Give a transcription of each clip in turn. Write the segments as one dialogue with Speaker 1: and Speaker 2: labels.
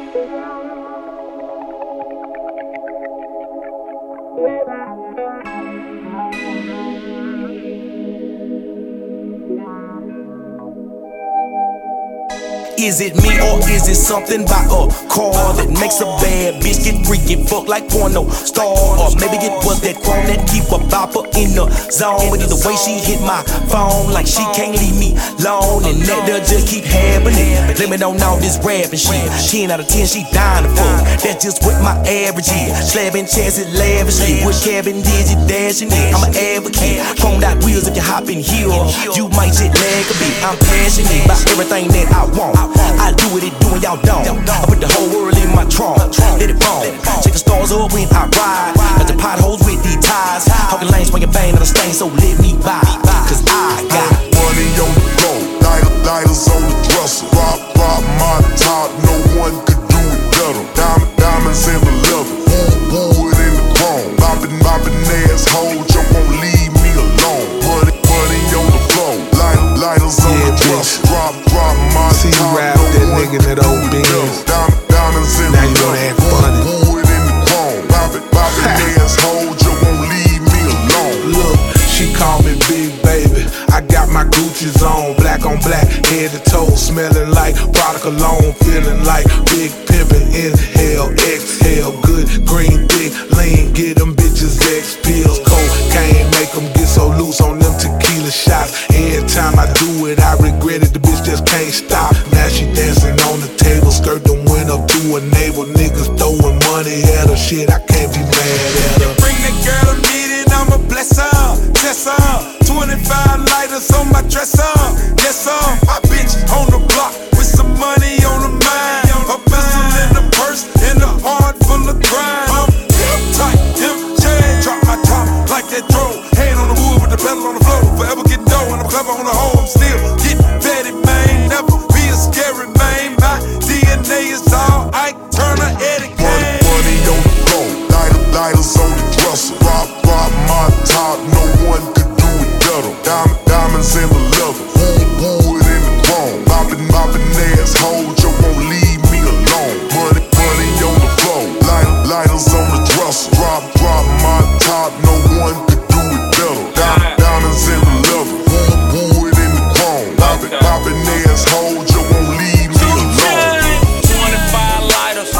Speaker 1: Is it me or is it something by a car that makes a bad bitch get freaky, fuck like porno star? Or maybe it was that chrome that keep a bopper in the zone. But either way, she hit my phone like she can't leave me alone, and that does just keep happening. Blame it on all this rapping shit. 10 out of 10, she dying to fuck. That's just what my average is. Slapping chances lavishly with cabin digit dashing it. I'm an advocate. Chromed out wheels if you hop in here, you might jet lag a bit. I'm passionate about everything that I want. I do what it do and y'all don't. I put the whole world in my trunk. Let it fall. Check the stars up when I ride. Got the potholes with these ties. Hawking lanes swinging bang on the stain, so let me buy. Cause I got
Speaker 2: money on the floor, lighters on the dresser. Rock my top, no one could do it better. Diamonds in the leather, wood in the chrome. Boppin' assholes, you won't leave me alone. Money on the floor, lighters on the dresser. Drop my
Speaker 3: see you rap that nigga in that old Benz.
Speaker 2: Diamonds in
Speaker 3: now you gonna act funny.
Speaker 2: Wood in the chrome. Boppin' assholes, you won't leave me alone.
Speaker 3: Look, she call me Big Baby. I got my Gucci's on, black on black, head to toe, smelling like product cologne, feeling like big pimpin'. Inhale, exhale, good green dick, lean, get them bitches X pills, cocaine, make them get so loose on them tequila shots. Every time I do it, I regret it. The bitch just can't stop. Now she dancing on the table, skirt done went up to her navel. Niggas throwing money at her, shit, I can't be mad at her.
Speaker 4: Bring the girl I'm needing, I'ma bless her, test her. 25 lighters on my dresser, yes sir. My bitch on the block with some money on her mind. A pistol in the purse and a heart full of crime. I'm tight, MJ, drop my top like that throw. Hand on the wood with the pedal on the floor. Forever getting dough and I'm clever on the hoe. I'm still getting vetted, man. Never be a scary man. My DNA is all Ike Turner, Eddie Kane.
Speaker 2: Money on the floor, lighters on the dresser. Rock my top, no one could do it better. Diamonds in the leather, wood in the chrome. Boppin' assholes, you won't leave me alone. Money on the floor, lighters on the dresser. Drop my top, no one could do it better. Diamonds in the leather, wood in the chrome. Boppin' assholes, you won't leave me alone.
Speaker 5: 25 lighters,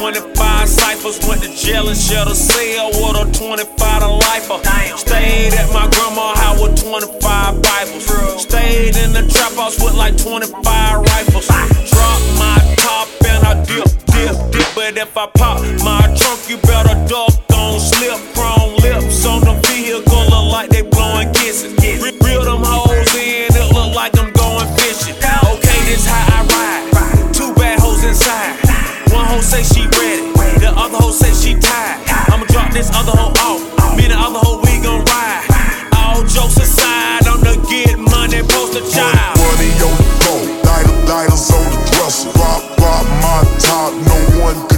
Speaker 5: 25 ciphers. Went to jail and shut a cell with a 25 to lifer. Stayed at my grandma's house with 25 Bibles. Stayed in the trap house with like 25 rifles. Dropped my top and I dip. But if I pop my trunk, you better duck, don't slip. Chrome lips on the vehicle look like they blowing kisses. Reel them hoes in, it look like I'm going fishing. Okay, this how I ride. Two bad hoes inside. One hoe say she ready, the other hoe say she tired. I'ma drop this other hoe off, me and the other hoe we gon' ride. All jokes aside, I'm the get money poster child.
Speaker 2: Money on the floor, lighters on the dresser. Rock my top, no one could